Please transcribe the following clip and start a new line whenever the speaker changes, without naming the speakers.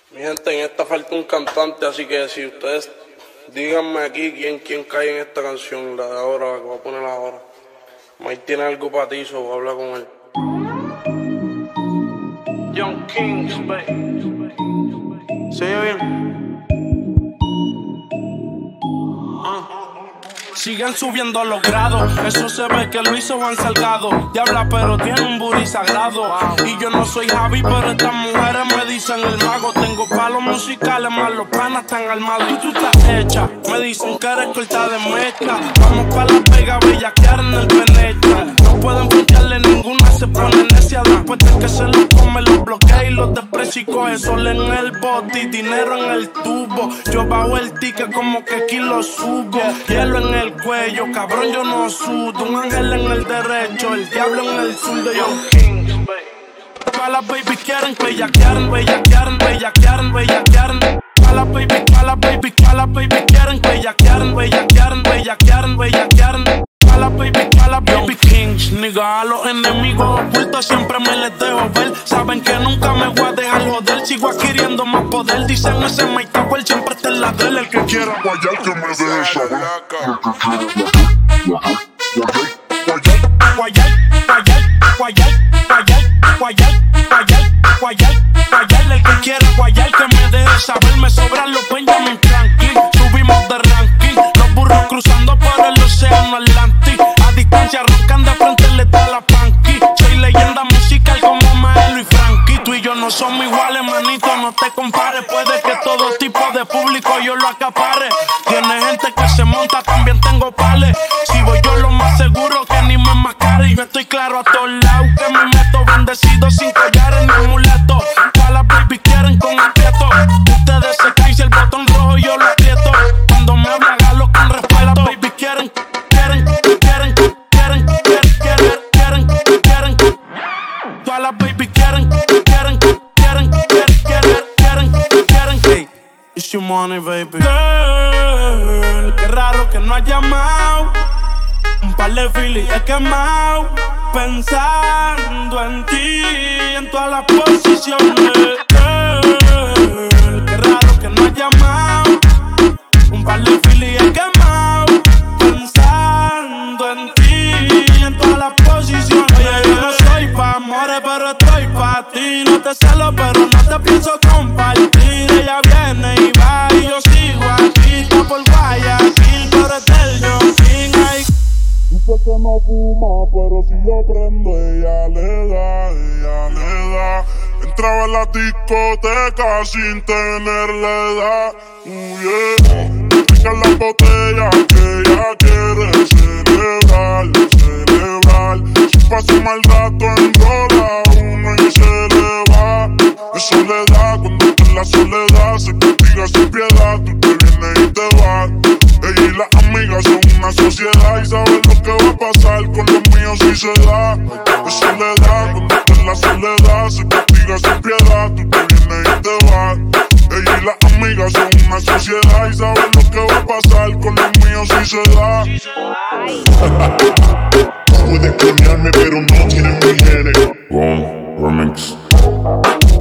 Mi gente, en esta falta un cantante, así que si ustedes díganme aquí quién cae en esta canción, la de ahora, la que voy a poner ahora. Mike tiene algo para ti, so habla con él. Young Kings, baby. ¿Se oye bien?
Siguen subiendo los grados, eso se ve que lo hizo Juan Salgado. Diabla pero tiene un booty sagrado. Y yo no soy Javi, pero estas mujeres me dicen el mago. Tengo palos musicales, más los panas están armados. Y tú estás hecha, me dicen que eres corta de mezcla. Vamos pa' la Vega, bellaquear en el Venecia. No pueden pincharle ninguna, se pone necia. Después de que se los come, los bloquea y los desprecia. Y coge sol en el bote y dinero en el tubo. Yo bajo el ticket como que aquí lo subo. Hielo en el cuello, cabrón, yo no sudo. Un ángel en el derecho, el diablo en el zurdo. Young Kings, baby. Pa' las baby quieren bellaquear, bellaquear, bellaquear, bellaquear. Pa' las baby quieren bellaquear, bellaquear, bellaquear, bellaquear. Pa' las baby Kings, nigga, a los enemigos ocultos siempre me les dejo ver. Saben que nunca me voy a dejar joder, sigo adquiriendo más poder. Dicen ese Mike Tower siempre está en la del. El que quiera guayar que me deje saber. Guayar, guayar, guayar, guayar, guayar, guayar, guayar, guayar. El que quiera guayar que me deje saber. Me sobran los Benjamin Franklin, subimos de ranking. Los burros cruzando por el océano Atlántico. A distancia roncan de frente, le da la panqui. Soy leyenda musical como Maelo y Frankie. Tú y yo no somos iguales, manito, no te compares. Puede que todo tipo de público yo lo acapare. Tiene gente que se monta, también tengo pales. Si voy yo lo más seguro que ni me mascare. Yo estoy claro a todos lados que me meto bendecido sin collares ni amuletos. Pa' las baby quieren con aprieto. Ustedes se caen si el botón rojo yo lo aprieto. Cuando me hablan hágalo con respeto. Las baby quieren. Todas las baby quieren. Hey, it's your money, baby. Girl, qué raro que no has llamado. Un par de filis he quemado. Pensando en ti, en todas las posiciones. Girl, qué raro que no has llamado. Un par de filis he quemado. Pensando en ti, en todas las posiciones. Oye, yo no soy pa' amores, pero estoy pa' ti. No te celo, pero no te pienso compartir. Ella viene y va y yo sigo aquí. Está por Guayaquil, pero es del Young King.
Dice que no fuma, pero si yo prendo, ella le da. Entraba en la discoteca sin tener la edad. Yeah. Pica la botella que ella quiere celebrar. Si pasa un mal rato enrola uno y se le va. Es soledad, cuando está en la soledad se castiga sin piedad. Tú te vienes y te vas. Ella y las amigas son una sociedad y saben lo que va a pasar con los míos si se da. Es soledad, cuando está en la soledad se castiga sin piedad. Tú te vienes y te vas. Ella y las amigas son una sociedad y saben lo que va a pasar con los míos si se da.
Puedes clonearme pero no tienes mi genes.
Remix.